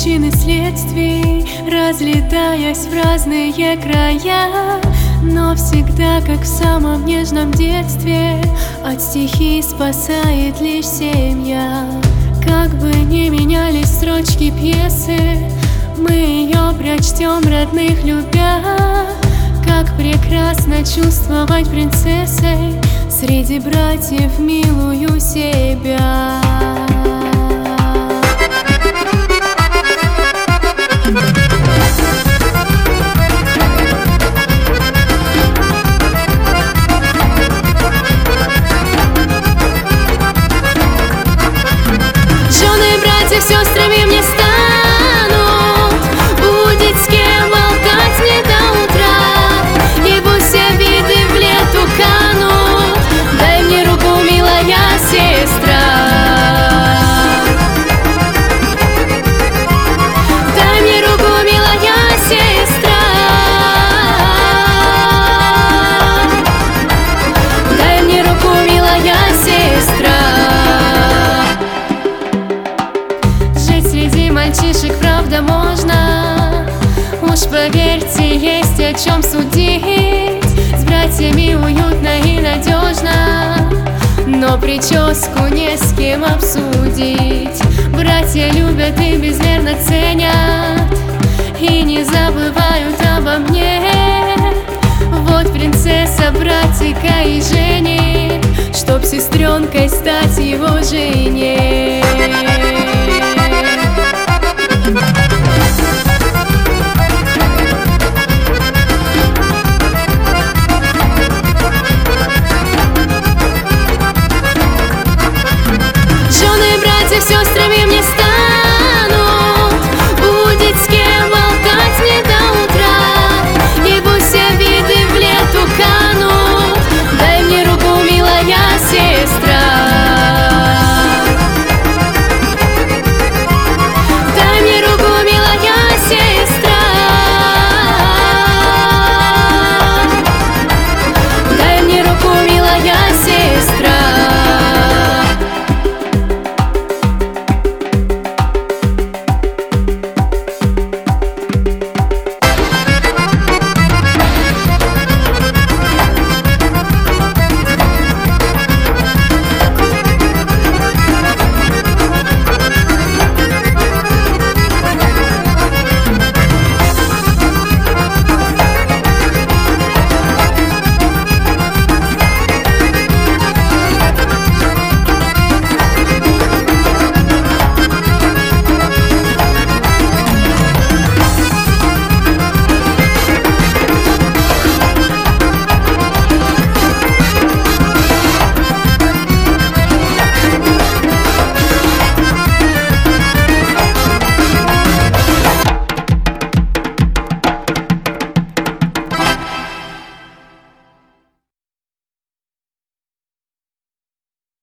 причин и следствий, разлетаясь в разные края, но всегда, как в самом нежном детстве, от стихий спасает лишь семья. Как бы ни менялись строчки пьесы, мы ее прочтем, родных любя. Как прекрасно чувствовать принцессой среди братьев милую себя. Жены, братья, сестрами мне станут, будет с кем болтать не до утра, и пусть все виды в лету канут. Дай мне руку, милая сестра, дай мне руку, милая сестра, дай мне руку, милая сестра. Среди мальчишек правда можно, уж поверьте, есть о чем судить. С братьями уютно и надежно, но прическу не с кем обсудить. Братья любят и безмерно ценят, и не забывают обо мне. Вот принцесса, братика и Жени, чтоб сестренкой стать его жене.